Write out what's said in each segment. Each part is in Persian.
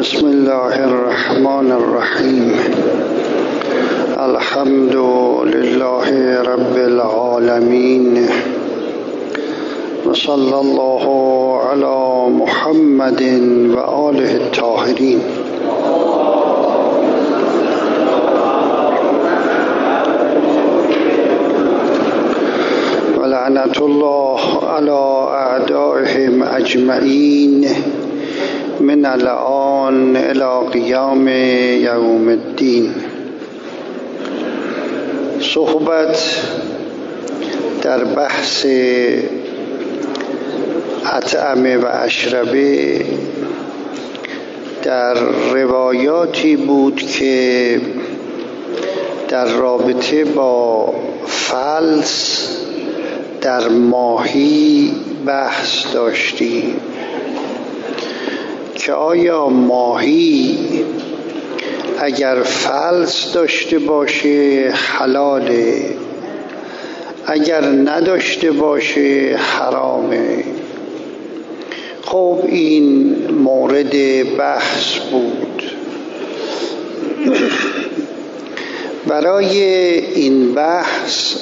بسم الله الرحمن الرحیم. الحمد لله رب العالمین و صلی الله علی محمد و آله الطاهرین. و لعنت الله علی اعدائهم اجمعین من الآن الی قیام یوم الدین. صحبت در بحث اطعمه و اشربه در روایاتی بود که در رابطه با فلس در ماهی بحث داشتیم که آیا ماهی اگر فلس داشته باشه حلاله، اگر نداشته باشه حرامه. خب این مورد بحث بود. برای این بحث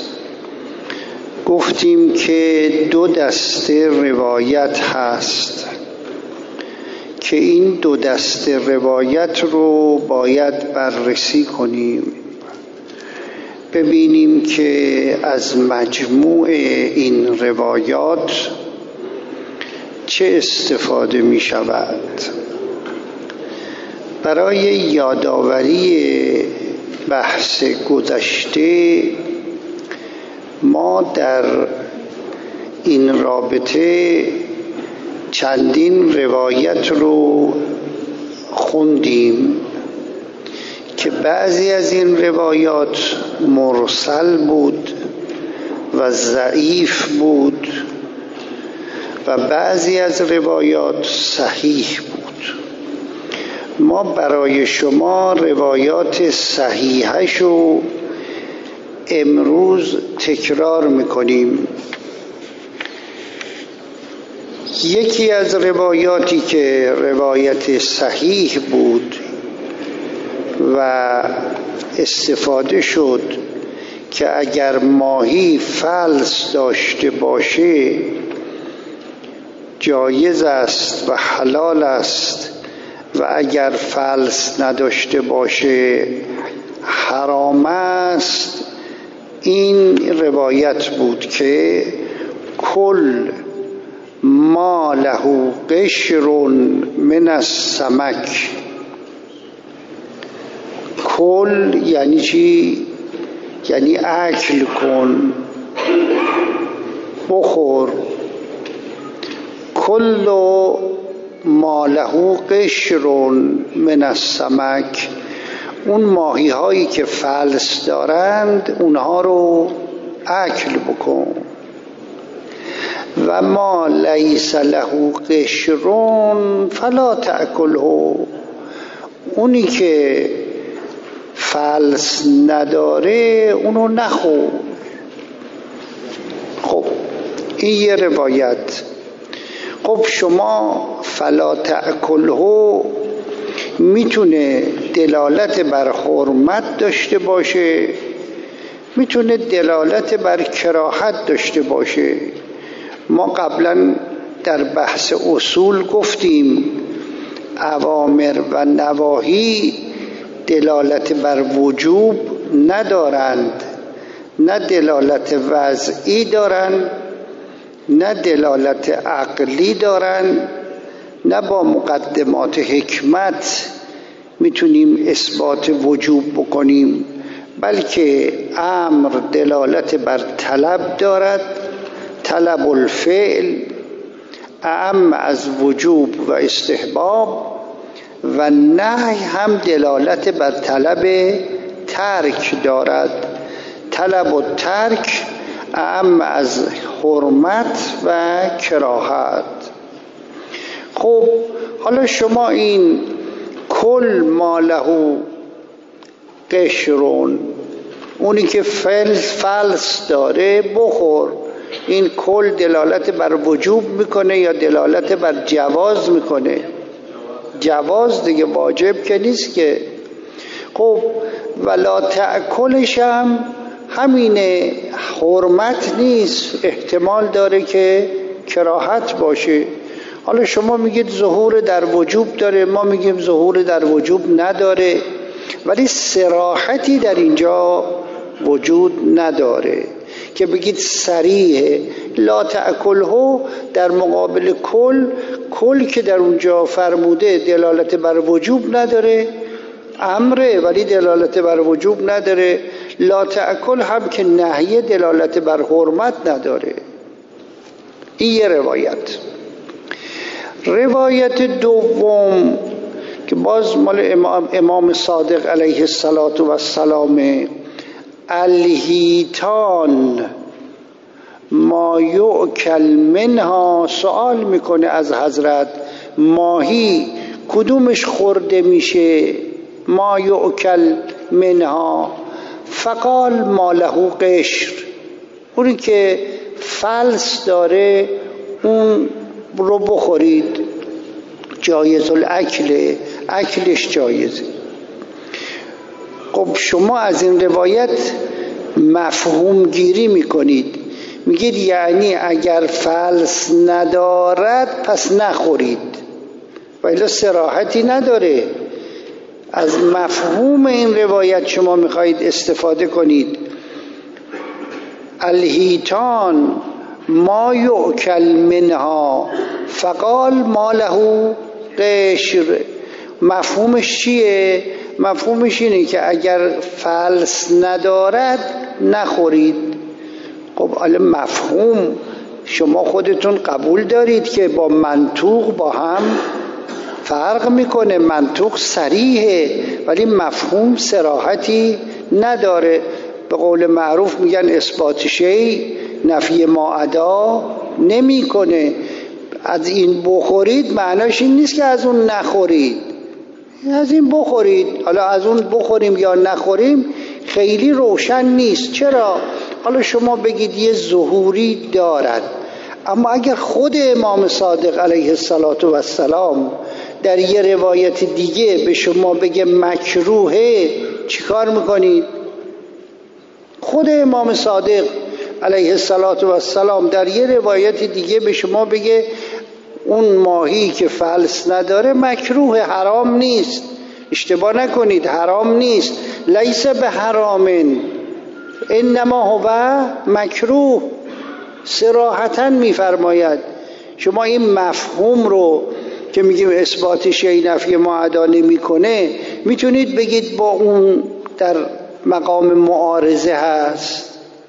گفتیم که دو دسته روایت هست که این دو دسته روایت رو باید بررسی کنیم، ببینیم که از مجموع این روایات چه استفاده می شود. برای یادآوری بحث گذشته ما در این رابطه چندین روایت رو خوندیم که بعضی از این روایات مرسل بود و ضعیف بود و بعضی از روایات صحیح بود. ما برای شما روایات صحیحش رو امروز تکرار میکنیم. یکی از روایاتی که روایت صحیح بود و استفاده شد که اگر ماهی فلس داشته باشه جایز است و حلال است و اگر فلس نداشته باشه حرام است، این روایت بود که کل ما له قشر من السمک. کل یعنی چی؟ یعنی اکل کن، بخور. کل ما له قشر من السمک، اون ماهی هایی که فلس دارند اونها رو اکل بکن. و ما لیس له قشر فلا تأکله، اونی که فلس نداره اونو نخور. خب این یه روایت. خب شما فلا تأکله میتونه دلالت بر حرمت داشته باشه، میتونه دلالت بر کراهت داشته باشه. ما قبلا در بحث اصول گفتیم اوامر و نواهی دلالت بر وجوب ندارند، نه دلالت وضعی دارند، نه دلالت عقلی دارند، نه با مقدمات حکمت میتونیم اثبات وجوب بکنیم، بلکه امر دلالت بر طلب دارد، طلب الفعل اعم از وجوب و استحباب، و نهی هم دلالت بر طلب ترک دارد، طلب الترک اعم از حرمت و کراهت. خب حالا شما این کل ما له قشرون، اونی که فلس داره بخور. این کل دلالت بر وجوب میکنه یا دلالت بر جواز میکنه؟ جواز دیگه، واجب که نیست که. خب ولا تأکلش هم همینه، حرمت نیست، احتمال داره که کراهت باشه. حالا شما میگید ظهور در وجوب داره، ما میگیم ظهور در وجوب نداره، ولی صراحتی در اینجا وجود نداره که بگید صریحه. لا تأکله در مقابل کل که در اونجا فرموده دلالت بر وجوب نداره، امره ولی دلالت بر وجوب نداره. لا تأکل هم که نهی دلالت بر حرمت نداره. این یه روایت. روایت دوم که باز مال امام صادق علیه السلام، الهیتان ما یؤکل منها، سوال میکنه از حضرت ماهی کدومش خورده میشه، ما یؤکل منها، فقال ما له قشر، اونی که فلس داره اون رو بخورید، جایز الاکل، اکلش جایزه. خب شما از این روایت مفهوم گیری میکنید، میگید یعنی اگر فلس ندارد پس نخورید، ولی صراحتی نداره. از مفهوم این روایت شما میخواهید استفاده کنید. الهیتان ما یؤکل منها فقال ما له قشر، مفهومش چیه؟ مفهومش اینه که اگر فلس ندارد نخورید. خب حالا مفهوم شما خودتون قبول دارید که با منطوق با هم فرق میکنه. منطوق صریحه ولی مفهوم صراحتی نداره. به قول معروف میگن اثبات شی نفی ما عدا نمیکنه. از این بخورید معناش این نیست که از اون نخورید، از این بخورید. حالا از اون بخوریم یا نخوریم خیلی روشن نیست. چرا؟ حالا شما بگید یه ظهوری دارد، اما اگر خود امام صادق علیه السلام در یه روایت دیگه به شما بگه مکروهه، چیکار میکنید؟ خود امام صادق علیه السلام در یه روایت دیگه به شما بگه اون ماهی که فلس نداره مکروه، حرام نیست. اشتباه نکنید، حرام نیست. لیس به حرامن انما هو مکروه، صراحتاً میفرماید. شما این مفهوم رو که میگیم اثبات شیء نفی ما عدا نمیکنه میتونید بگید با اون در مقام معارضه هست.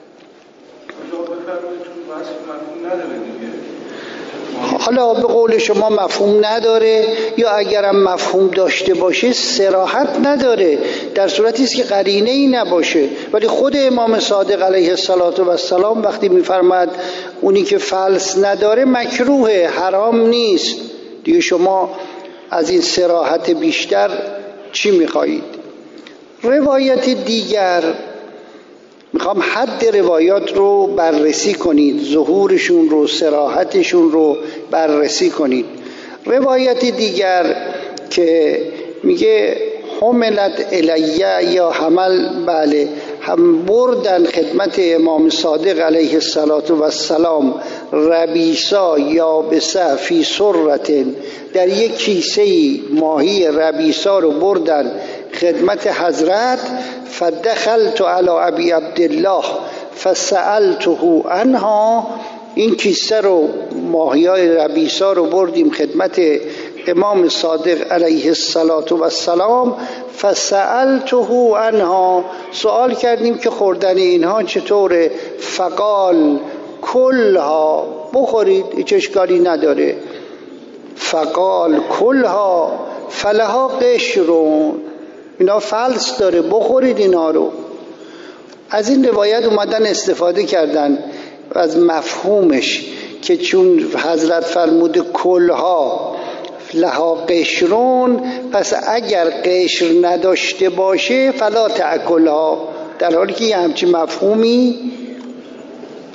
حالا به قول شما مفهوم نداره، یا اگرم مفهوم داشته باشه صراحت نداره، در صورتی است که قرینه ای نباشه. ولی خود امام صادق علیه السلام وقتی میفرماد اونی که فلس نداره مکروه، حرام نیست، دیگه شما از این صراحت بیشتر چی میخواهید؟ روایت دیگر میخوام حد روایات رو بررسی کنید، ظهورشون رو، صراحتشون رو بررسی کنید. روایت دیگر که میگه حملت الیه یا حمل، بله، هم بردن خدمت امام صادق علیه السلام ربیسا یا بسا فی سرت، در یک کیسه ماهی ربیسا رو بردن خدمت حضرت. فدخلت علی ابی عبدالله فسألته عنها، این کیسه رو، ماهیای ربیسا رو بردیم خدمت امام صادق علیه السلام. فسألته عنها، سوال کردیم که خوردن اینها چطوره؟ فقال کلها، بخورید، هیچ اشکالی نداره. فقال کلها فلها قشرون، اینا فلس داره، بخورید اینا رو. از این روایت اومدن استفاده کردن از مفهومش که چون حضرت فرموده کلها لها قشرون، پس اگر قشر نداشته باشه فلا تأکلها، در حالی که یه همچین مفهومی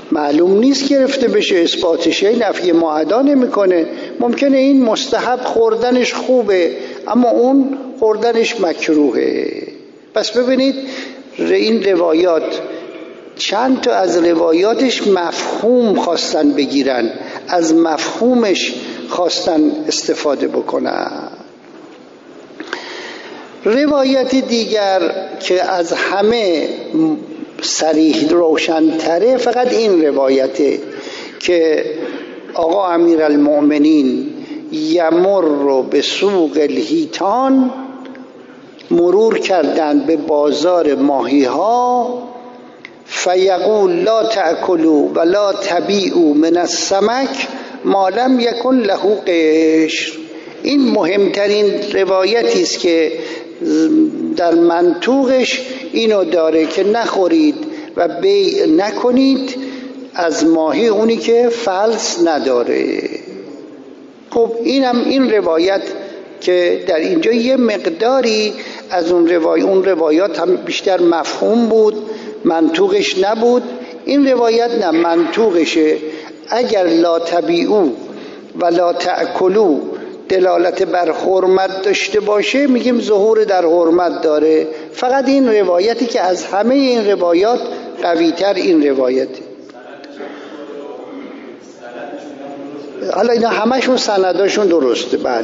معلوم نیست گرفته بشه، اثباتش نفی معدا نمیکنه. ممکنه این مستحب خوردنش خوبه اما اون خوردنش مکروهه. پس ببینید این روایات چند تا از روایاتش مفهوم خواستن بگیرن، از مفهومش خواستن استفاده بکنن. روایت دیگر که از همه صریح روشن‌تره فقط این روایته که آقا امیرالمؤمنین یمر به سوق الحیتان، مرور کردند به بازار ماهی ها، فیقول لا تأکلوا ولا تبیعوا من السمک ما لم یکن له قشر. این مهمترین روایتی است که در منطوقش اینو داره که نخورید و بیع نکنید از ماهی اونی که فلس نداره. خب این روایت که در اینجا یه مقداری از اون روایات هم بیشتر مفهوم بود، منطوقش نبود. این روایت نه، منطوقشه. اگر لا تبیعوا و لا تأکلوا دلالت بر حرمت داشته باشه میگیم ظهور در حرمت داره. فقط این روایتی که از همه این روایات قوی‌تر این روایته. حالا اینا همشون سنداشون درسته. بله.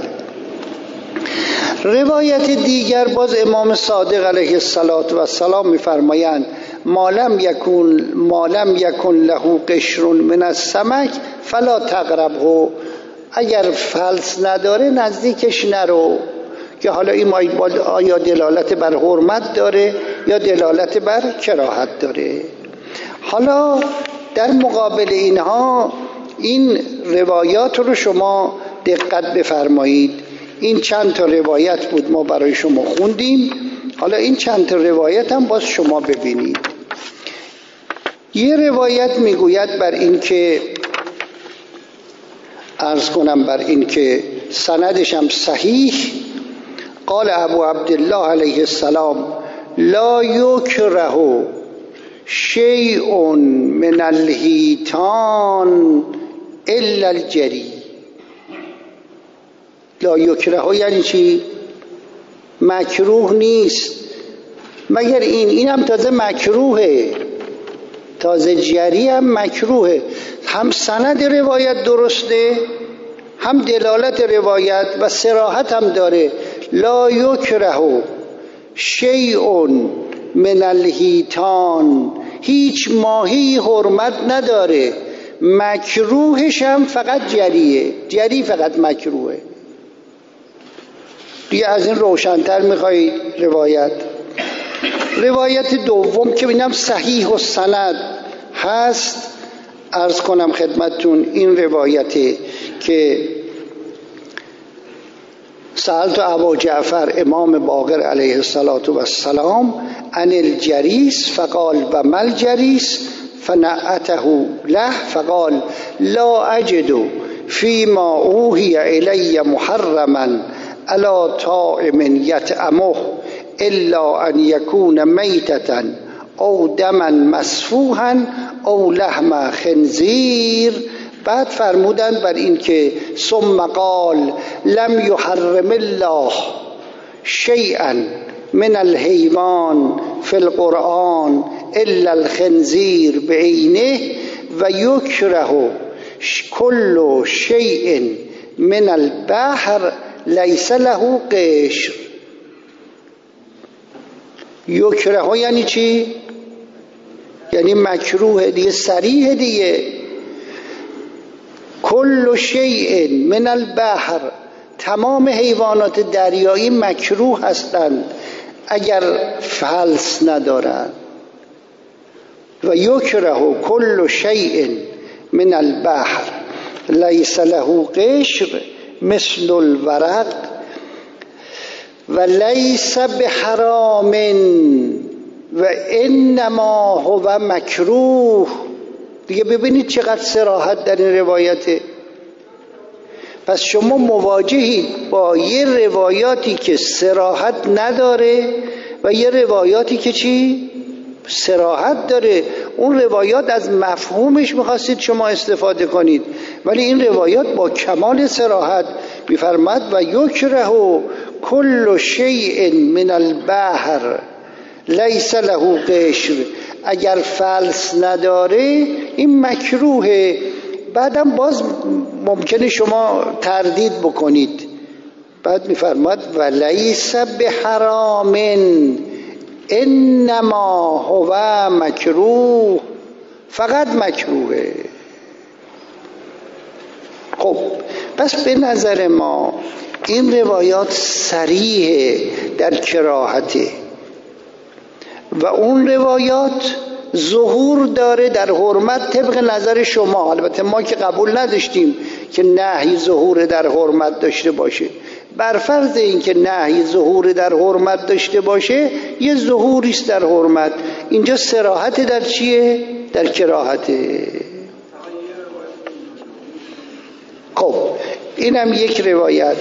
روایت دیگر باز امام صادق علیه السلام میفرمایند ما لم یکن له قشر من السمک فلا تقربه. اگر فلس نداره نزدیکش نرو. که حالا این آیا دلالت بر حرمت داره یا دلالت بر کراهت داره. حالا در مقابل اینها این روایات رو شما دقت بفرمایید. این چند تا روایت بود ما برای شما خوندیم. حالا این چند تا روایت هم باز شما ببینید. یه روایت میگوید بر این که عرض کنم بر این که سندش هم صحیح، قال ابو عبدالله علیه السلام لا یکره شیء من الحیتان الا الجری. لا یکره یعنی چی؟ مکروه نیست مگر این هم تازه مکروهه، تازه جری هم مکروهه. هم سند روایت درسته، هم دلالت روایت و صراحت هم داره. لا یکره شیء من الحیتان، هیچ ماهی حرمت نداره، مکروهش هم فقط جریه، جری فقط مکروهه. دیگه از این روشن‌تر میخواهید روایت دوم که بینم صحیح و سند هست، عرض کنم خدمتون این روایته که سألت ابا جعفر امام باقر علیه السلام عن الجریس فقال و ما الجریس فنعته له فقال لا اجد فيما اوحي الی محرما علی طاعم یطعمه الا ان یکون میتة او دما مسفوحا او لحم خنزیر. بعد فرمودند بر این که ثم قال لم يحرم الله شيئا من الحيوان في القرآن الا الخنزير بعينه و یکره كل شيء من البحر ليس له قشر. یکره یعنی چی؟ یعنی مکروه دیگه، صریح دیگه. کل شیء من البحر، تمام حیوانات دریایی مکروه هستند اگر فلس ندارند. و یکره کل شیء من البحر لیس له قشر مثل الورق و لیس بحرام و انما هو مکروه. دیگه ببینید چقدر صراحت در این روایته. پس شما مواجهید با یه روایاتی که صراحت نداره و یه روایاتی که چی؟ صراحت داره. اون روایات از مفهومش میخواستید شما استفاده کنید، ولی این روایات با کمال صراحت میفرماد و یکره کل شیء من البحر لیس له قشر. اگر فلس نداره این مکروهه. بعدم باز ممکنه شما تردید بکنید. بعد میفرماد و لیس بحرام انما هو مکروه، فقط مکروهه. خب پس به نظر ما این روایات صریحه در کراهته و اون روایات ظهور داره در حرمت طبق نظر شما. البته ما که قبول نداشتیم که نهی ظهور در حرمت داشته باشه. بر فرض این که نهی ظهور در حرمت داشته باشه، یه ظهوریست در حرمت. اینجا صراحت در چیه؟ در کراهته. خب اینم یک روایت.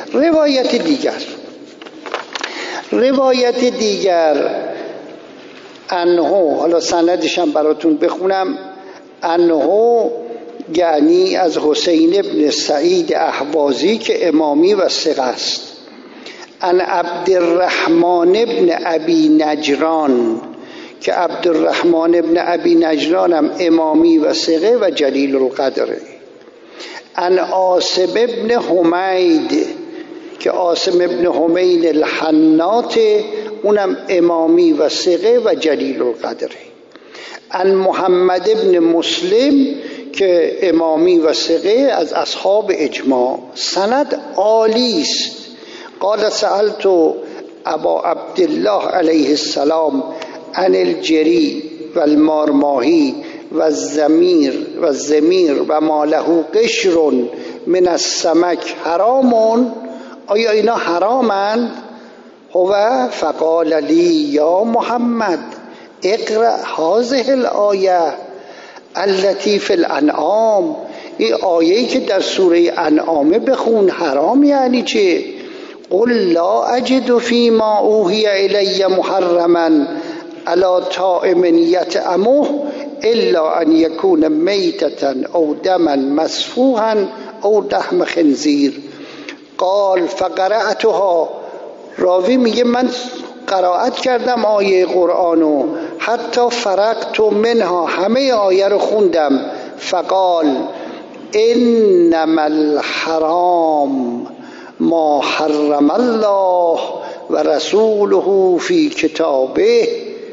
روایت دیگر انه، حالا سندش هم براتون بخونم. انه یعنی از حسین ابن سعید اهوازی که امامی و ثقه است. ان عبدالرحمن ابن ابی نجران که عبدالرحمن ابن ابی نجران هم امامی و ثقه و جلیل القدره. ان عاصم ابن حمید که عاصم ابن حمید الحناط اونم امامی و ثقه و جلیل القدره. ان محمد ابن مسلم که امامی و ثقه از اصحاب اجماع. سند عالی است. قال سألت ابا عبدالله علیه السلام عن الجری و المارماهی و الزمیر و ما له قشر من السمک حرامون، آیا اینا حرامند؟ هو فقال لی یا محمد اقرأ هذه الآیه التي فی الانعام. این آیه‌ای که در سوره انعامه بخون. حرام یعنی چه؟ قل لا اجد فيما اوحی الی محرما علی طاعم یطعمه الا ان یکون میتة او دما مسفوحا او لحم خنزیر. قال فقرأتها. راوی میگه من قرائت کردم آیه قرآنو حتی فرقت منها، همه آیه رو خوندم. فقال انما الحرام ما حرم الله و رسوله فی کتابه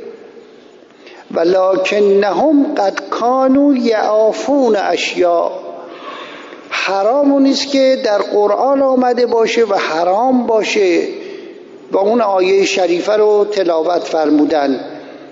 ولکنهم قد کانوا یعافون اشیاء. حرام اون نیست که در قرآن آمده باشه و حرام باشه. و اون آیه شریفه رو تلاوت فرمودن.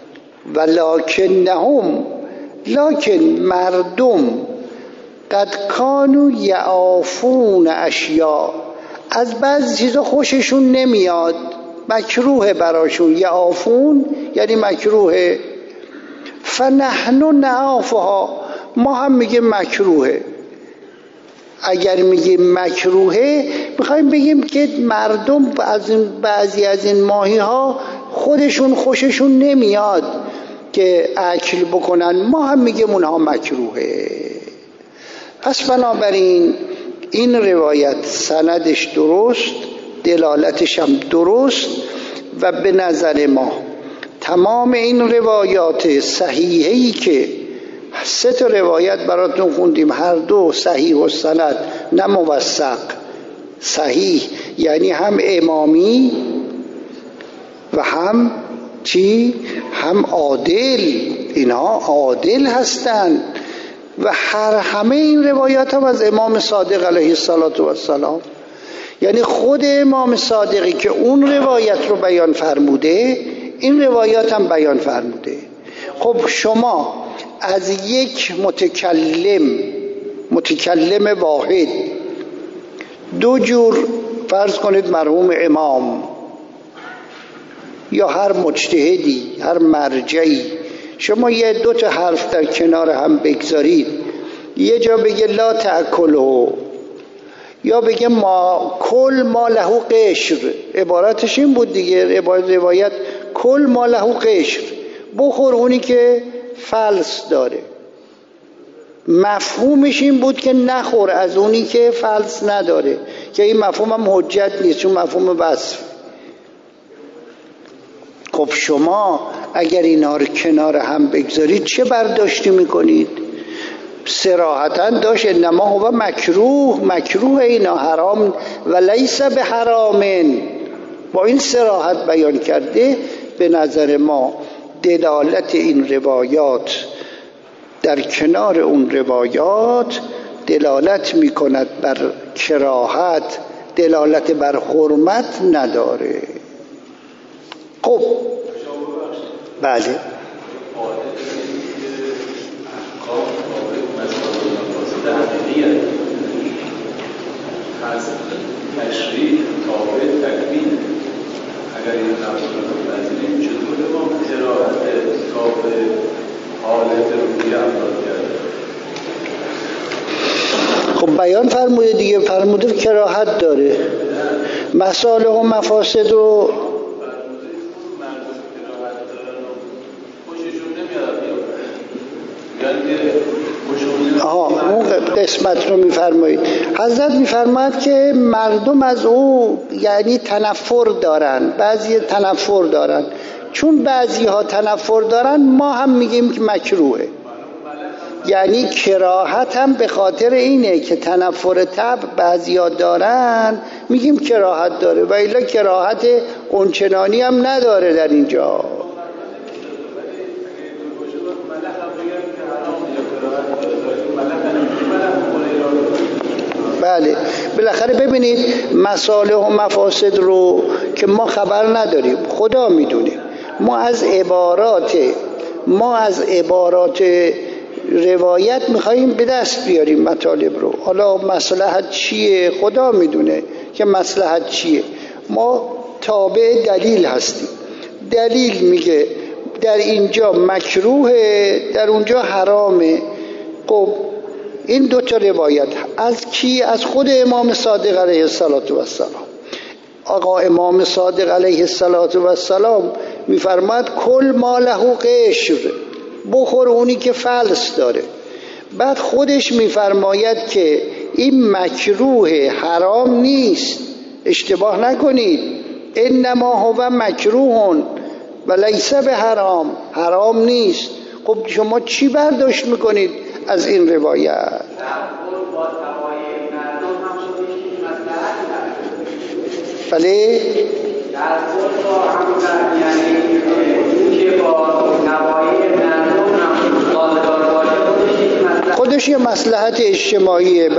ولکنهم، لکن مردم، قد کانوا یعافون اشیاء، از بعضی چیزا خوششون نمیاد، مکروه براشون. یعافون یعنی مکروه. فنحن نعافها، ما هم میگیم مکروهه. اگر میگیم مکروهه میخوایم بگیم که مردم از بعضی از این ماهی ها خوششون نمیاد که اکل بکنن، ما هم میگیم اونها مکروهه. پس بنابراین این روایت سندش درست، دلالتش هم درست و به نظر ما تمام این روایات صحیحی که 3 روایت براتون خوندیم، هر دو صحیح و سند، نه موثق، صحیح یعنی هم امامی و هم چی؟ هم عادل. اینها عادل هستند و همه این روایات هم از امام صادق علیه السلام. یعنی خود امام صادقی که اون روایت رو بیان فرموده، این روایات هم بیان فرموده. خب شما از یک متکلم واحد 2 جور فرض کنید مرحوم امام یا هر مجتهدی، هر مرجعی، شما 2 تا حرف در کنار هم بگذارید، یه جا بگه لا تأکله یا بگه کل ما له قشر، عبارتش این بود دیگه، روایت کل ما له قشر، بخور اونی که فلس داره. مفهومش این بود که نخور از اونی که فلس نداره، که این مفهوم هم حجت نیست چون مفهوم وصف. خب شما اگر اینا رو کنار هم بگذارید چه برداشتی میکنید؟ صراحتاً داشت انما هو مکروه اینا حرام و لیس به حرامن. با این صراحت بیان کرده به نظر ما دلالت این روایات در کنار اون روایات دلالت میکند بر کراهت، دلالت بر حرمت نداره. خب بله از تشریع تابع تکوین. اگر این نظر نظریم چطور ما قرائت تابع حالت روحی افراد کرده؟ خب بیان فرموده دیگه، فرموده کراهت داره، مصالح و مفاسد رو اون قسمت رو میفرمایید. حضرت میفرماید که مردم از او یعنی تنفر دارن، بعضی تنفر دارن، چون بعضی ها تنفر دارن ما هم میگیم که مکروهه. یعنی کراهت هم به خاطر اینه که تنفر طبع بعضی ها دارن میگیم کراهت داره، و الا کراهت اونچنانی هم نداره در اینجا. بله بالاخره ببینید مصالح و مفاسد رو که ما خبر نداریم، خدا میدونه. ما از عبارات روایت میخواییم به دست بیاریم مطالب رو. حالا مصلحت چیه خدا میدونه که مصلحت چیه. ما تابع دلیل هستیم. دلیل میگه در اینجا مکروهه، در اونجا حرامه. خب این دو تا روایت از کی؟ از خود امام صادق علیه السلام. آقا امام صادق علیه السلام میفرماد کل ما له قشر، بخور اونی که فلس داره. بعد خودش میفرماید که این مکروه، حرام نیست، اشتباه نکنید، انما هو مکروه و لیس به حرام نیست. خب شما چی برداشت میکنید از این روایت؟ بله خودش یه مصلحت اجتماعیه.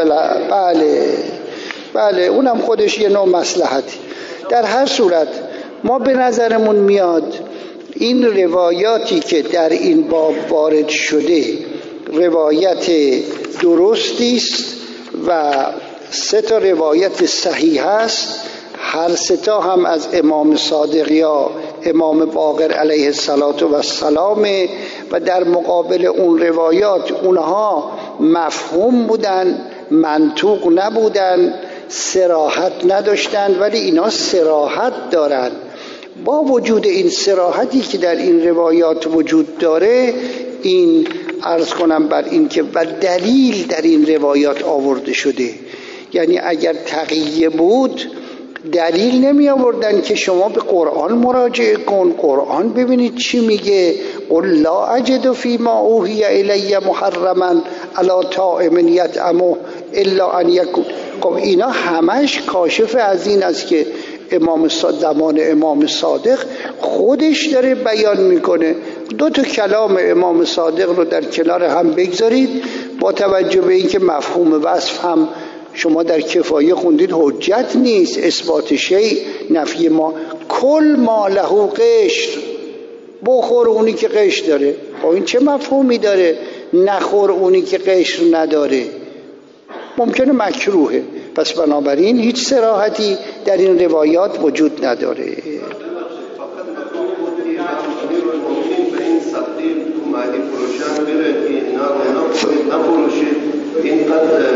بله اونم خودش یه نوع مصلحتی. در هر صورت ما به نظرمون میاد این روایاتی که در این باب وارد شده روایت درستی است و 3 تا روایت صحیح است. هر 3 تا هم از امام صادق یا امام باقر علیه السلام و در مقابل اون روایات اونها مفهوم بودن، منطوق نبودن، صراحت نداشتند، ولی اینا صراحت دارن. با وجود این صراحتی که در این روایات وجود داره، این عرض کنم بر این که و دلیل در این روایات آورده شده. یعنی اگر تقیه بود دلیل نمی آوردن که شما به قرآن مراجعه کن، قرآن ببینید چی میگه، قل لا اجد فیما اوحی الی محرما علی طاعم یطعمه الا ان یکون. خب اینا همش کاشف از این است که زمان امام صادق خودش داره بیان میکنه. 2 تا کلام امام صادق رو در کنار هم بگذارید، با توجه به اینکه مفهوم وصف هم شما در کفایه خوندید حجت نیست، اثبات شیء نفی ما. کل ما له قشر، بخور اونی که قشر داره. خب این چه مفهومی داره؟ نخور اونی که قشر نداره. ممکنه مکروهه. پس بنابراین هیچ صراحتی در این روایات وجود نداره.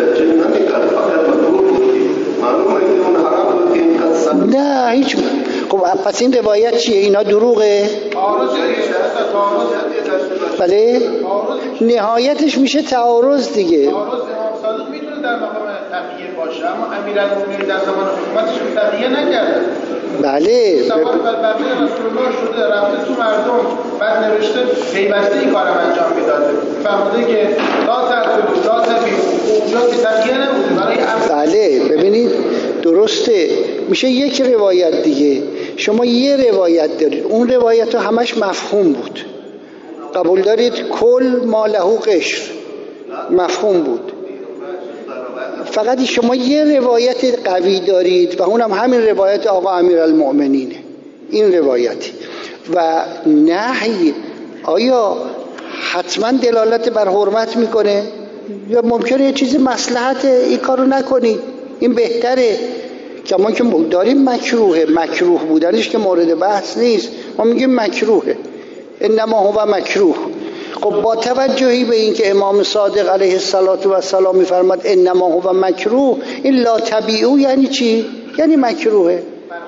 نه هیچ. خب پس این روایت چیه؟ اینا دروغه؟ بله؟ نهایتش میشه تعارض دیگه. تعارض امام صادق میتونه در مقام تقیه باشه، اما امیرالمومنین در زمان حکومتش تقیه نکرده. بله. زمان بقیه رسول الله شده رفته تو مردم، بعد نوشته پیوسته این کارم انجام میداده، فهمیده که لا تقتلوا لا تبیعوا، اونجا که تقیه نبوده برای بله. ببینید درسته، میشه یک روایت دیگه. شما یه روایت دارید، اون روایت ها همش مفهوم بود، قبول دارید؟ کل ما له قشر مفهوم بود. فقط شما یه روایت قوی دارید و اونم همین روایت آقا امیرالمؤمنینه، این روایتی. و نهی آیا حتما دلالت بر حرمت میکنه یا ممکنه یه چیزی مصلحت این کارو نکنید، این بهتره؟ که ما که داریم مکروهه، مکروه بودنش که مورد بحث نیست، ما میگیم مکروهه، انما هو مکروه. خب با توجهی به این که امام صادق علیه السلام میفرماد انما هو مکروه، این لا طبیعو یعنی چی؟ یعنی مکروهه.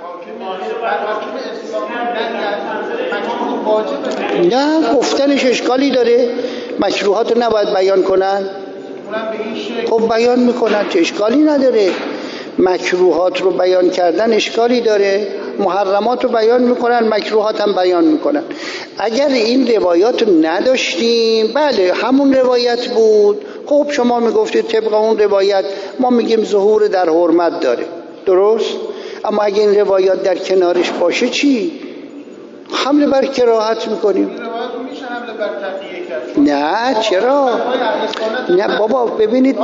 نه، گفتنش اشکالی داره؟ مکروهات رو نباید بیان کنن؟ خب بیان میکنن، چه اشکالی نداره. مکروهات رو بیان کردن اشکالی داره؟ محرمات رو بیان میکنن، مکروهات هم بیان میکنن. اگر این روایات رو نداشتیم، بله همون روایت بود، خب شما میگفتید طبق اون روایت، ما میگیم ظهور در حرمت داره، درست؟ اما اگه این روایات در کنارش باشه چی؟ حمله بر کراهت میکنیم. نه چرا؟ نه بابا، ببینید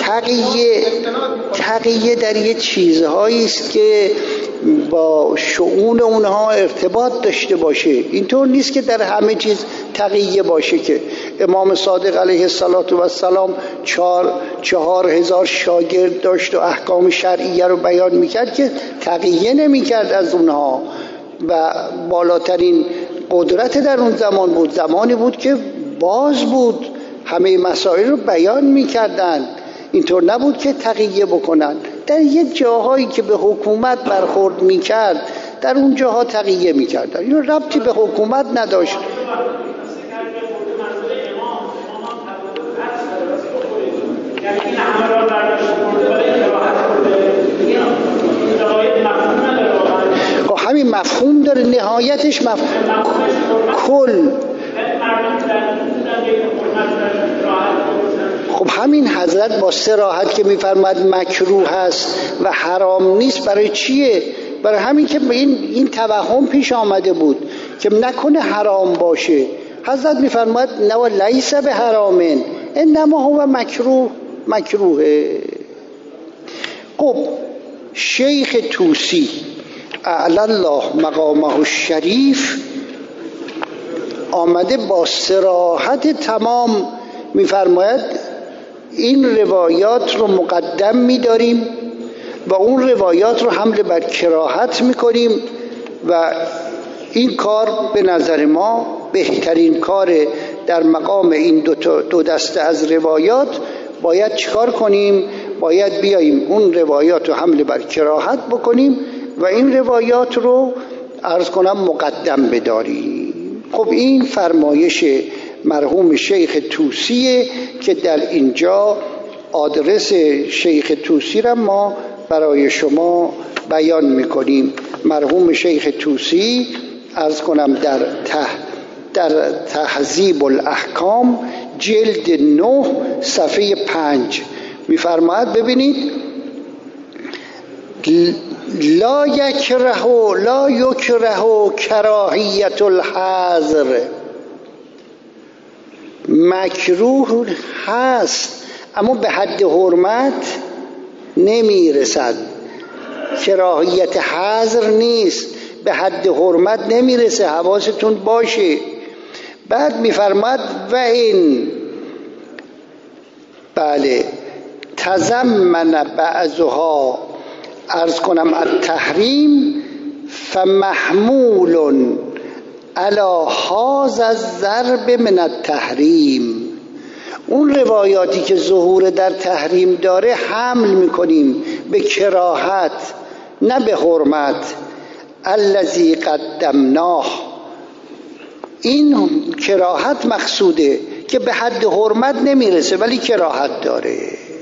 تقیه در یه چیزهایی است که با شؤون اونها ارتباط داشته باشه. اینطور نیست که در همه چیز تقیه باشه. که امام صادق علیه السلام 4000 شاگرد داشت و احکام شرعیه رو بیان میکرد که تقیه نمیکرد از اونها و بالاترین قدرت در اون زمان بود. زمانی بود که باز بود، همه مسائل رو بیان میکردن، اینطور نبود که تقیه بکنن. در یه جاهایی که به حکومت برخورد میکرد، در اون جاها تقیه میکردن، این ربطی به حکومت نداشت. همین مفهوم داره، نهایتش مفهوم کل. خب همین حضرت با صراحت که میفرماد مکروه هست و حرام نیست، برای چیه؟ برای همین که این توهم پیش آمده بود که نکنه حرام باشه. حضرت میفرماد نه لیس به حرامن انما هو مکروهه. خب شیخ طوسی اعلی الله مقامه الشریف آمده با صراحت تمام میفرماید این روایات رو مقدم می‌داریم و اون روایات رو حمل بر کراهت می‌کنیم و این کار به نظر ما بهترین کار در مقام این دو دسته از روایات. باید چیکار کنیم؟ باید بیاییم اون روایات رو حمل بر کراهت بکنیم و این روایات رو عرض کنم مقدم بداریم. خب این فرمایش مرحوم شیخ طوسیه که در اینجا آدرس شیخ طوسی را ما برای شما بیان میکنیم. مرحوم شیخ طوسی عرض کنم در تهذیب الاحکام جلد 9 صفحه 5 میفرماید، ببینید لا یکره کراهیت الحظر، مکروه هست اما به حد حرمت نمیرسد. کراهیت حظر نیست، به حد حرمت نمیرسه، حواستون باشه. بعد میفرماد و این بله تضمن بعضها عرض کنم التحریم فمحمول علی هذا الضرب من التحریم. اون روایاتی که ظهور در تحریم داره حمل میکنیم به کراهت نه به حرمت. الذی قدمناه، این کراهت مقصوده که به حد حرمت نمیرسه ولی کراهت داره.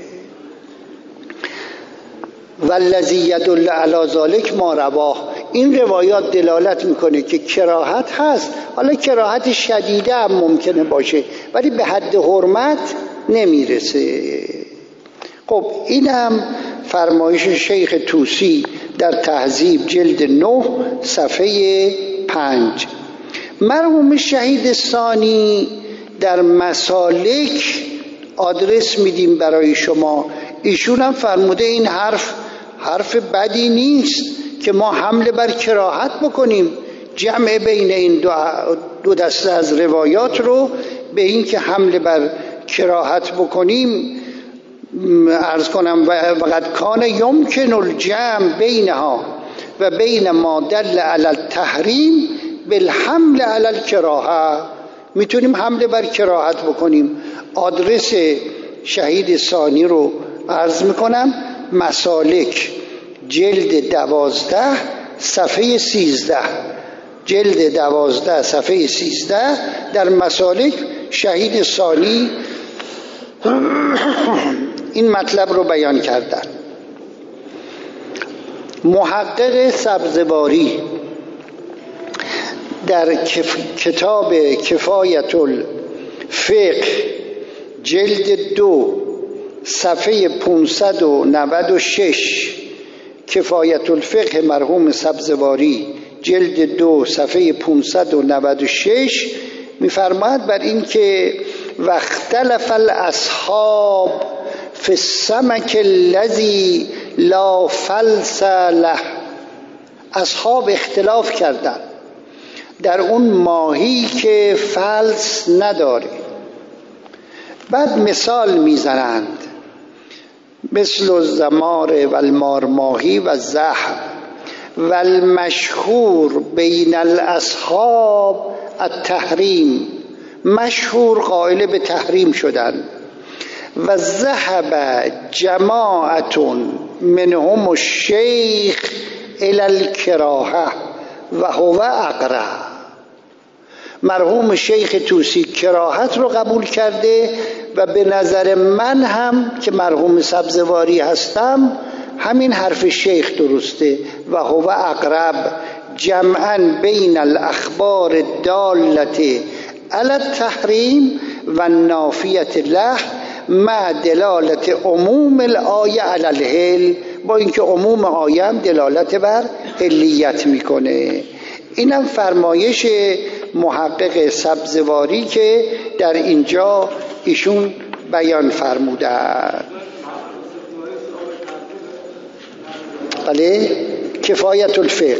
والذی یدل علی ذلک ما رواه، این روایات دلالت میکنه که کراهت هست، حالا کراهت شدیده هم ممکنه باشه ولی به حد حرمت نمیرسه. خب این هم فرمایش شیخ طوسی در تهذیب جلد 9 صفحه 5. مرحوم شهید ثانی در مسالک آدرس میدیم برای شما، ایشون هم فرموده این حرف بدی نیست که ما حمله بر کراهت بکنیم. جمع بین این دو دسته از روایات رو به این که حمله بر کراهت بکنیم عرض کنم وقد کان یمکن الجمع بینها و بین ما دل علی التحریم بالحمل علی الکراهه، میتونیم حمله بر کراهت بکنیم. آدرس شهید ثانی رو عرض میکنم، مسالک جلد 12 صفحه 13، جلد 12 صفحه 13 در مسالک شهید ثانی این مطلب رو بیان کردن. محقق سبزواری در کتاب کفایت الفقه جلد 2 صفحه 596، کفایت الفقه مرحوم سبزواری جلد 2 صفحه 596 می‌فرماید بر این که واختلف الاصحاب فی السمک الذی لا فلس له، اصحاب اختلاف کردند در اون ماهی که فلس نداره. بعد مثال میزنند مثل الزمار و المارماهی و الزحف و المشهور بین الاصحاب التحریم، مشهور قائل به تحریم شدن. و ذهب جماعت منهم الشیخ الی الکراهه و هو اقرب، مرحوم شیخ طوسی کراهت رو قبول کرده و به نظر من هم که مرحوم سبزواری هستم همین حرف شیخ درسته. و هو اقرب جمعا بین الاخبار الدالة علی التحریم و نافیة له مع دلالت عموم الآیه علی الحل، با اینکه عموم آیه هم دلالت بر حلیت میکنه. اینم فرمایش محقق سبزواری که در اینجا ایشون بیان فرمودند. بله، کفایت الفقه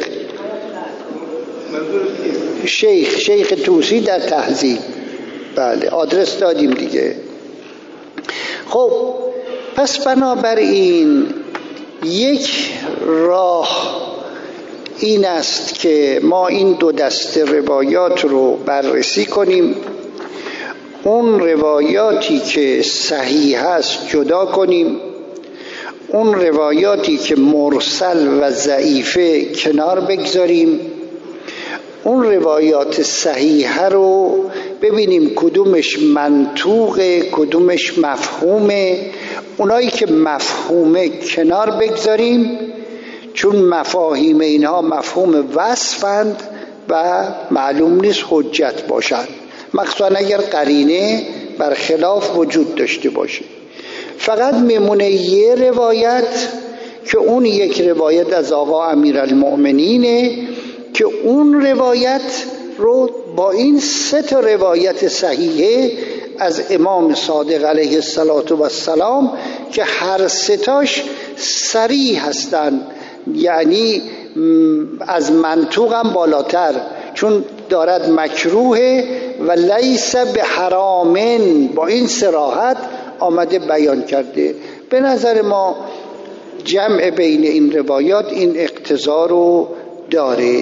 شیخ طوسی در تهذیب. بله، آدرس دادیم دیگه. خب پس بنابراین یک راه این است که ما این دو دسته روایات رو بررسی کنیم، اون روایاتی که صحیح است جدا کنیم، اون روایاتی که مرسل و ضعیفه کنار بگذاریم، اون روایات صحیحه رو ببینیم کدومش منطوقه کدومش مفهومه، اونایی که مفهومه کنار بگذاریم چون مفاهیم اینها مفهوم وصفند و معلوم نیست حجت باشند، مخصوصا اگر قرینه برخلاف وجود داشته باشه. فقط میمونه یه روایت که اون یک روایت از آقا امیرالمؤمنینه که اون روایت رو با این سه تا روایت صحیحه از امام صادق علیه السلام که هر سه تاش صریح هستن، یعنی از منطوق هم بالاتر، چون دارد مکروه و لیس به حرامن، با این صراحت آمده بیان کرده. به نظر ما جمع بین این روایات این اقتضا رو داره.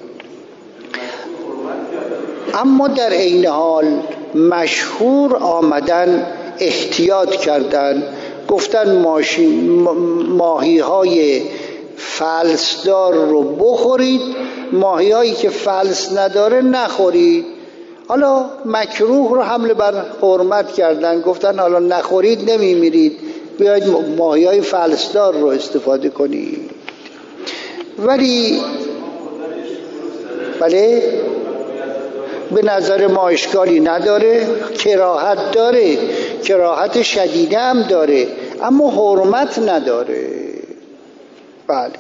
اما در این حال مشهور آمدن احتیاط کردن، گفتن ماهی های فلسدار رو بخورید، ماهی هایی که فلس نداره نخورید. حالا مکروه رو حمل بر حرمت کردن، گفتن حالا نخورید نمیمیرید، بیاید ماهی های فلسدار رو استفاده کنید. ولی بله به نظر ما اشکالی نداره، کراهت داره، کراهت شدیده هم داره، اما حرمت نداره. بله.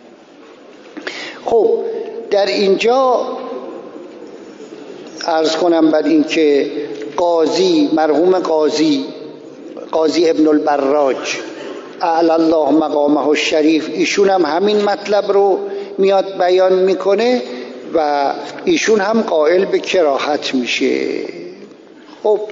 خب در اینجا عرض کنم بر این که قاضی، مرحوم قاضی ابن البراج اعلی الله مقامه الشریف، ایشون هم همین مطلب رو میاد بیان میکنه و ایشون هم قائل به کراهت میشه. خب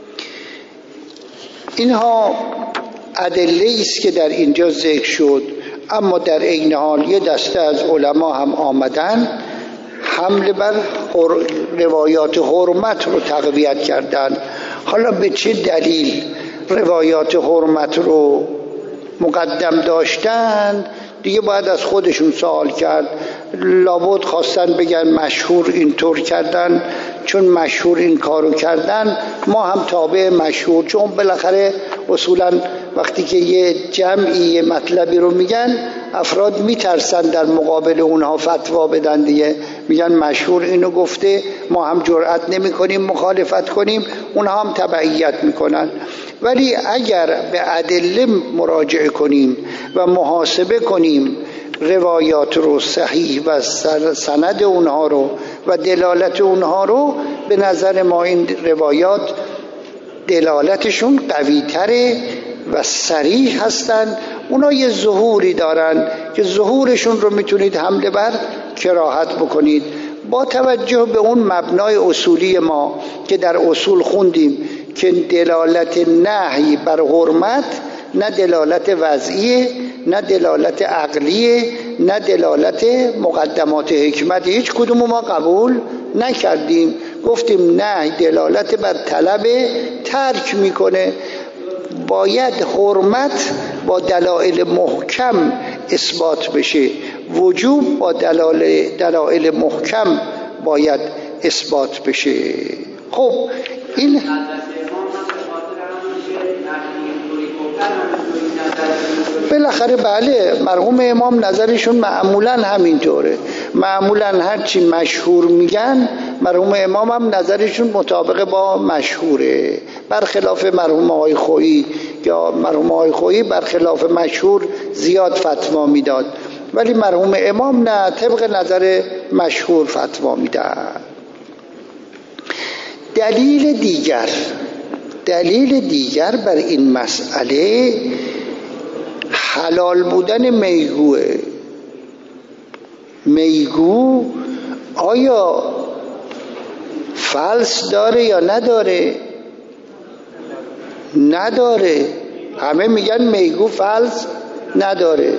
اینها ادله است که در اینجا ذکر شد، اما در عین حال یه دسته از علما هم آمدن حمله بر روایات حرمت رو تقویت کردن. حالا به چه دلیل روایات حرمت رو مقدم داشتن دیگه باید از خودشون سوال کرد. لابد خواستن بگن مشهور اینطور کردن، چون مشهور این کارو کردن ما هم تابع مشهور، چون بالاخره اصولا وقتی که یه جمعی یه مطلبی رو میگن افراد میترسن در مقابل اونها فتوا بدن دیگه، میگن مشهور اینو گفته، ما هم جرئت نمی کنیم مخالفت کنیم، اونها هم تبعیت میکنن. ولی اگر به ادله مراجعه کنیم و محاسبه کنیم روایات رو، صحیح و سند اونها رو و دلالت اونها رو، به نظر ما این روایات دلالتشون قوی تره و صریح هستن. اونا یه ظهوری دارن که ظهورشون رو میتونید حمله بر کراهت بکنید با توجه به اون مبنای اصولی ما که در اصول خوندیم که دلالت نهی بر حرمت نه دلالت وضعیه، نه دلالت عقلیه، نه دلالت مقدمات حکمت، هیچ کدوم ما قبول نکردیم. گفتیم نه دلالت بر طلب ترک میکنه. باید حرمت با دلایل محکم اثبات بشه، وجوب با دلایل محکم باید اثبات بشه. خب این بالاخره بله، مرحوم امام نظرشون معمولا همینطوره، معمولا هرچی مشهور میگن مرحوم امام هم نظرشون مطابق با مشهوره، برخلاف مرحوم آقای خویی یا مرحوم آقای خویی برخلاف مشهور زیاد فتوا میداد، ولی مرحوم امام نه، طبق نظر مشهور فتوا میدن. دلیل دیگر بر این مسئله حلال بودن میگوه. میگو آیا فلس داره یا نداره؟ نداره. همه میگن میگو فلس نداره.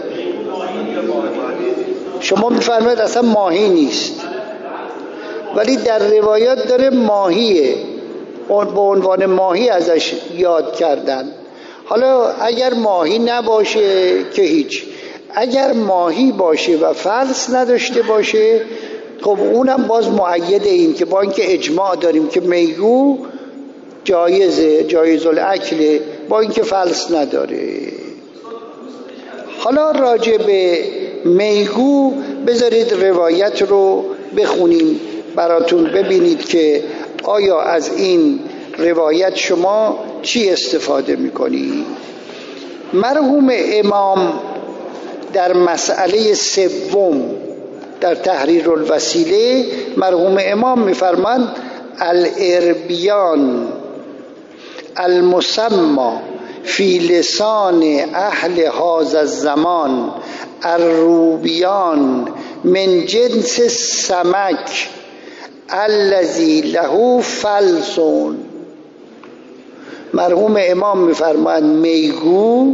شما میفرمایید اصلا ماهی نیست، ولی در روایات داره ماهیه، به عنوان ماهی ازش یاد کردن. حالا اگر ماهی نباشه که هیچ، اگر ماهی باشه و فلس نداشته باشه خب اونم باز مؤید این که با اینکه اجماع داریم که میگو جایز الاکل، با اینکه فلس نداره. حالا راجع به میگو بذارید روایت رو بخونیم براتون ببینید که آیا از این روایت شما چی استفاده میکنی. مرحوم امام در مسئله سوم در تحریر الوسیله مرحوم امام میفرماند الاربیان المسمى فی لسان اهل هذا الزمان الروبیان من جنس السمک الذی له فلسون. مرحوم امام میفرماید میگو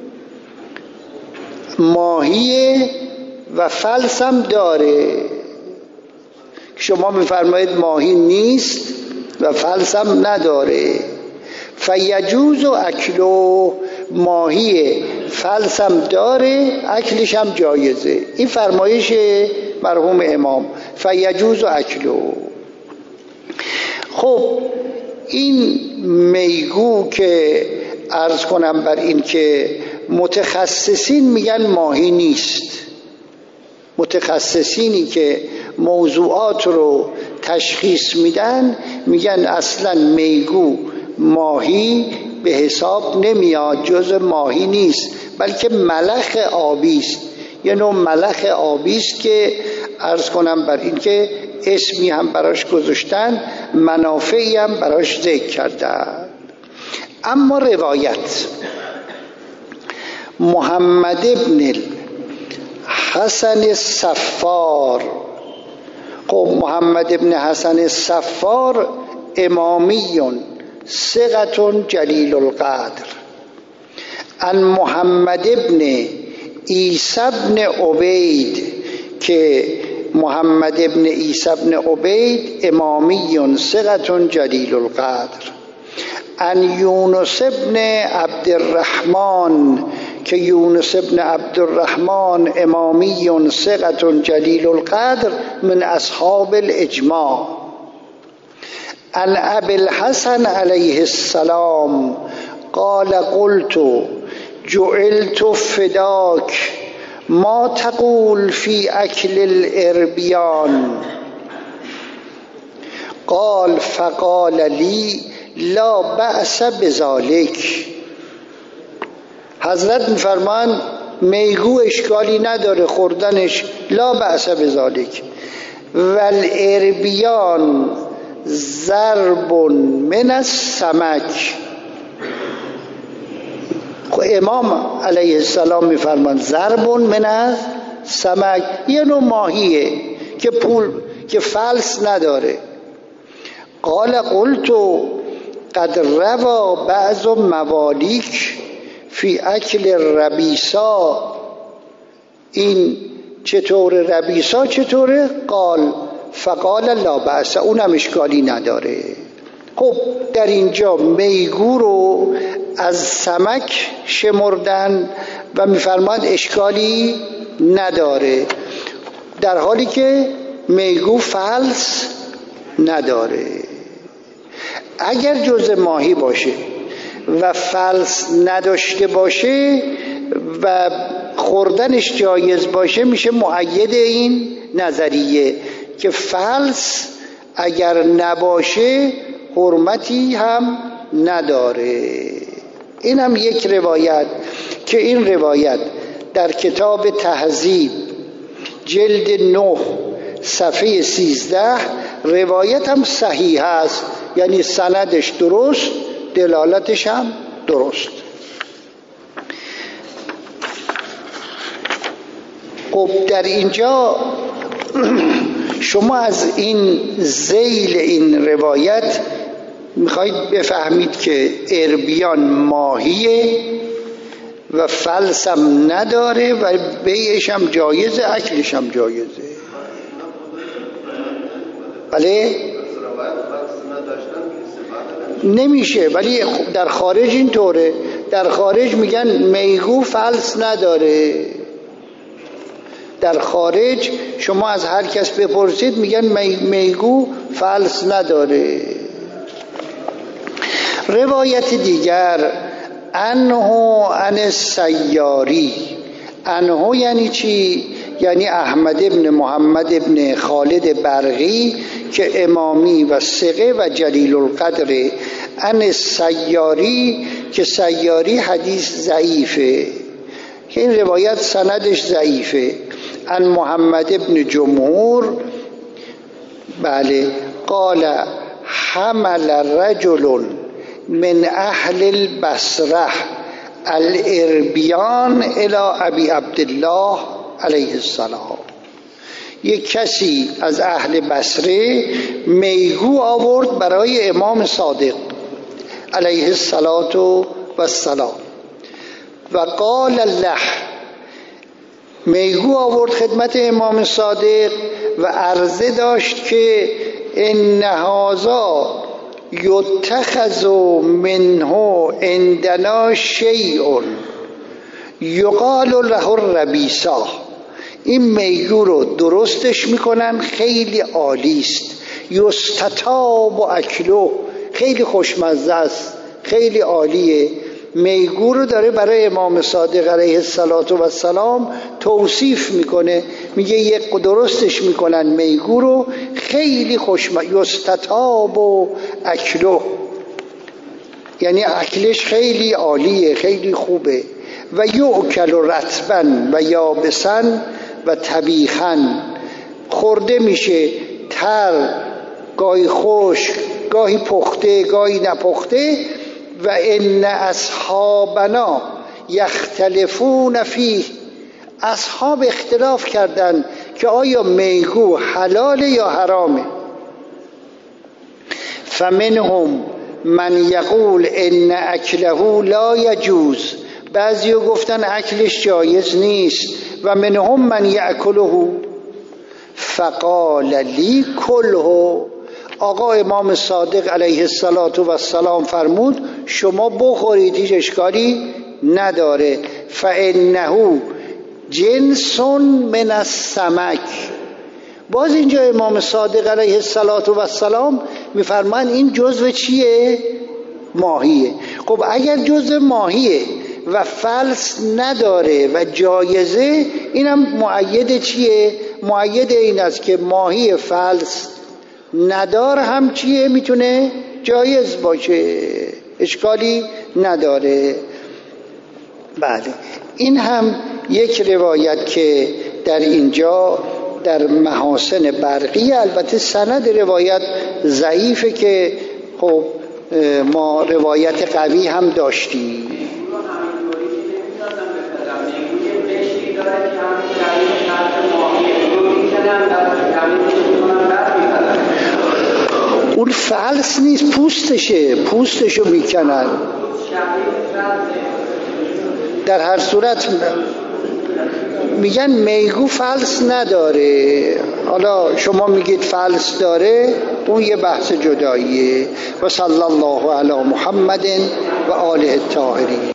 ماهیه و فلس هم داره. شما میفرمایید ماهی نیست و فلس هم نداره. فیجوز و اکلو، ماهیه فلسم داره، اکلش هم جایزه. این فرمایش مرحوم امام فیجوز و اکلو. خب این میگو که عرض کنم بر این که متخصصین میگن ماهی نیست، متخصصینی که موضوعات رو تشخیص میدن میگن اصلا میگو ماهی به حساب نمیاد، جز ماهی نیست، بلکه ملخ آبی است. یه نوع ملخ آبی است که عرض کنم بر این که اسمی هم براش گذاشتن، منافعی هم براش ذکر کردن. اما روایت محمد ابن حسن الصفار، خب محمد ابن حسن الصفار امامیون ثقة جلیل القدر، ان محمد ابن عیسی ابن عبید، که محمد ابن عیسی ابن عبید امامیون ثقة جلیل القدر، ان یونس ابن عبدالرحمن، که یونس ابن عبدالرحمن امامیون ثقة جلیل القدر من اصحاب الاجماع، ان ابی الحسن علیه السلام قال قلت جعلت فداک ما تقول فی اکل الاربیان، قال فقال لی لا بأس بذلک. حضرت میفرمان میگو اشکالی نداره خوردنش، لا بأس بذلک، والاربیان ضرب من السمک. امام علیه السلام میفرمان ضرب من السمک، یه نوع ماهیه که فلس نداره. قال قلت قد روا بعض موالیک فی اکل ربیسا، این چطور ربیسا چطوره؟ قال فقال لا بأس، اونم اشکالی نداره. خب در اینجا میگو رو از سمک شمردن و میفرماد اشکالی نداره، در حالی که میگو فلس نداره. اگر جز ماهی باشه و فلس نداشته باشه و خوردنش جایز باشه، میشه مؤید این نظریه که فلس اگر نباشه حرمتی هم نداره. این هم یک روایت که این روایت در کتاب تهذیب جلد 9 صفحه 13 روایت هم صحیح است، یعنی سندش درست، دلالتش هم درست. خب در اینجا شما از این ذیل این روایت میخواید بفهمید که اربیان ماهیه و فلسم نداره و بیعش هم جایزه، اکلش هم جایزه. بله نمیشه، ولی در خارج اینطوره، در خارج میگن میگو فلس نداره. در خارج شما از هر کس بپرسید میگن میگو فلس نداره. روایت دیگر انه عن السیاری، انه یعنی چی؟ یعنی احمد ابن محمد ابن خالد برقی که امامی و ثقه و جلیل القدر، عن السیاری که سیاری حدیث ضعیفه، که این روایت سندش ضعیفه. عن محمد ابن جمهور، بله، قال حمل رجل من اهل البصره الاربیان الى ابی عبدالله علیه السلام، یک کسی از اهل بصره میگو آورد برای امام صادق علیه السلام و قال له، میگو آورد خدمت امام صادق و عرضه داشت که ان هذا یتخذ منه عندنا شیء، یقال له الربیسا، این میگو رو درستش میکنن، خیلی عالی است. یستتاب و اکلو، خیلی خوشمزه است، خیلی عالیه. میگو رو داره برای امام صادق علیه السلام توصیف میکنه، میگه یک درستش میکنن میگو رو، خیلی یستتاب و اکلو، یعنی اکلش خیلی عالیه، خیلی خوبه. و یؤکل رطبا و یابسا و طبیخا، خورده میشه تر، گاهی خشک، گاهی پخته، گاهی نپخته. و ان اصحابنا یختلفون فیه، اصحاب اختلاف کردند که آیا میگو حلاله یا حرامه. فمنهم من یقول ان اکله لا یجوز، بعضیو گفتن اکلش جایز نیست. و منهم من یأکله. فقال لی کله، آقا امام صادق علیه السلام فرمود شما بخورید، هیچ اشکالی نداره. فانه جنس من السمک. باز اینجا امام صادق علیه السلام میفرمان این جزو چیه؟ ماهیه. خب اگر جزو ماهیه و فلس نداره و جایزه، اینم مؤید چیه؟ مؤید این است که ماهی فلس ندار هم چیه؟ میتونه جایز باشه، اشکالی نداره. بله، این هم یک روایت که در اینجا در محاسن برقی، البته سند روایت ضعیفه که خب ما روایت قوی هم داشتیم. اون فلس نیست، پوستشو میکنن. در هر صورت میگن میگو فلس نداره، حالا شما میگید فلس داره، اون یه بحث جداییه. و صلی الله علی محمد و آله الطاهرین.